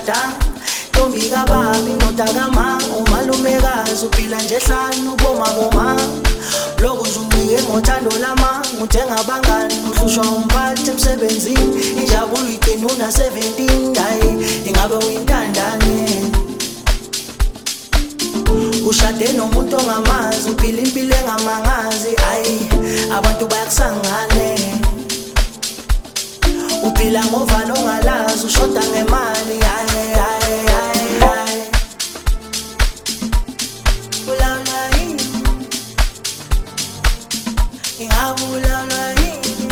abashadanga. Ntombi kababi indoda kama umalumekazi uphila nje hlanu bomaboma. Lokhu uzungiye ngothando lama uthenga abangani uhlushwa umphathi emsebenzini. Injabulo uyigcina una 17 hayi ingabe uyintandane. Ushade nomuntu ongamazi uphila impilo engamangazi hayi abantu bayakusangane. Uphila ngovalo ongalazi ushoda ngemali hayi hayi hayi hayi. Ulawula yini ingabe ulawula yini.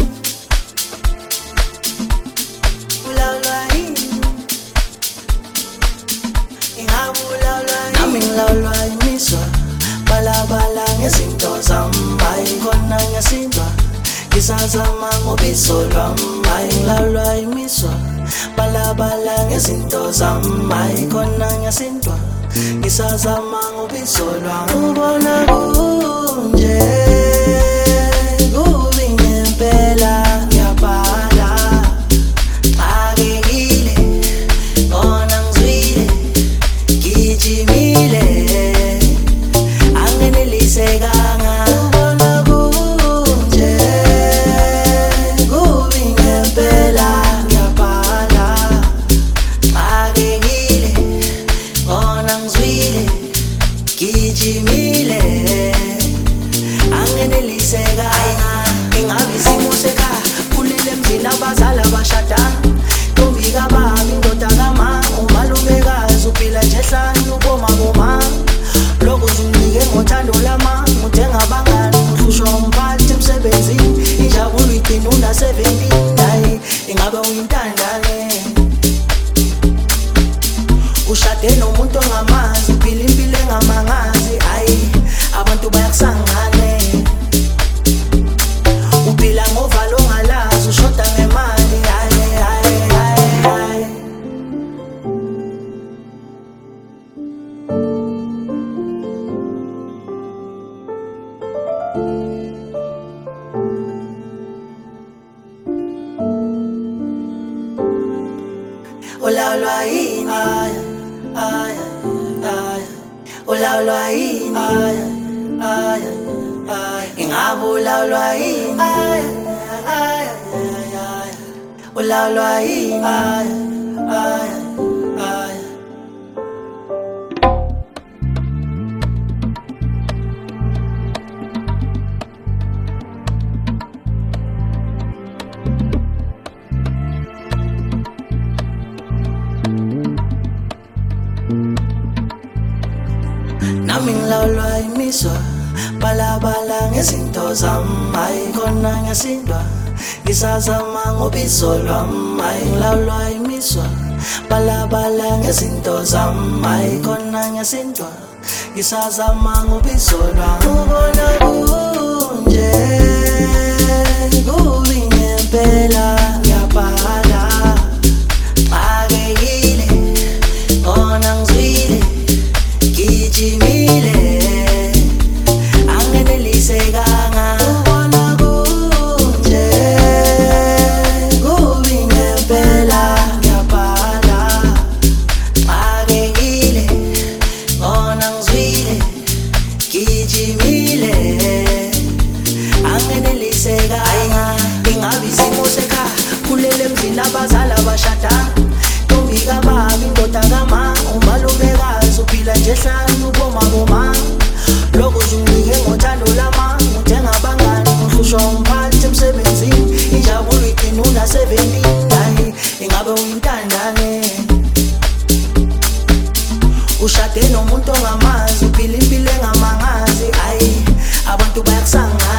Ulawula yini ingabe ulawula yini. Nami ngilawulwa imiswa balabala ngezinto zami hayi khona ngiyasindwa. Ngisazama ngobiso lwami hayi ngilawulwa imiswa balabala ngezinto zami hayi khona ngiyasindwa. Ngisazama ngobiso lwami. Ubona kunje kubi ngempela ngiyabhala akekile khona ngizwile gijimile angenelisekanga. Ubona kunje kubi ngempela ngiyabhala akekile khona ngizwile gijimile angenelisekanga. Ingabe isimo sekhaya kulile emzini abazali abashadanga. Ntombi kababi indoda kama umalumekazi uphila nje hlanu bomaboma. Lokhu uzungiye ngothando lama uthenga abangani uhlushwa umphathi emsebenzini. Injabulo uyigcina una 17 hayi ingabe uyintandane. Ushade nomuntu ongamazi uphila impilo engamangazi hayi abantu bayakusangane. Uphila ngovalo ongalazi ushoda ngemali hayi hayi hayi hayi. Ulawulwa yini aya aya aya. Ulawulwa yini aya aya aya. Ingabe ulawulwa yini aya aya aya. Ulawulwa yini aya aya aya. Nami ngilawulwa imiswa balabala ngezinto zami hayi khona ngiyasindwa. Ngisazama ngobiso lwami hayi ngilawulwa imiswa balabala ngezinto zami hayi khona ngiyasindwa. Ngisazama ngobiso lwami. Ubona kunje kubi ngempela ngiyabhala akekile khona ngizwile gijimile angenelisekanga. Ubona kunje kubi ngempela ngiyabhala akekile khona ngizwile gijimile angenelisekanga. Ingabe isimo sekhaya kulele emzini abazali abashadanga. Ntombi kababi indoda kama umalumekazi uphila nje hlanu bomaboma. Lokhu uzungiye ngothando lama uthenga abangani uhlushwa umphathi emsebenzini. Injabulo uyigcina una 17 hayi ingabe uyintandane. Ushade nomuntu ongamazi uphila impilo engamangazi hayi abantu bayakusangana.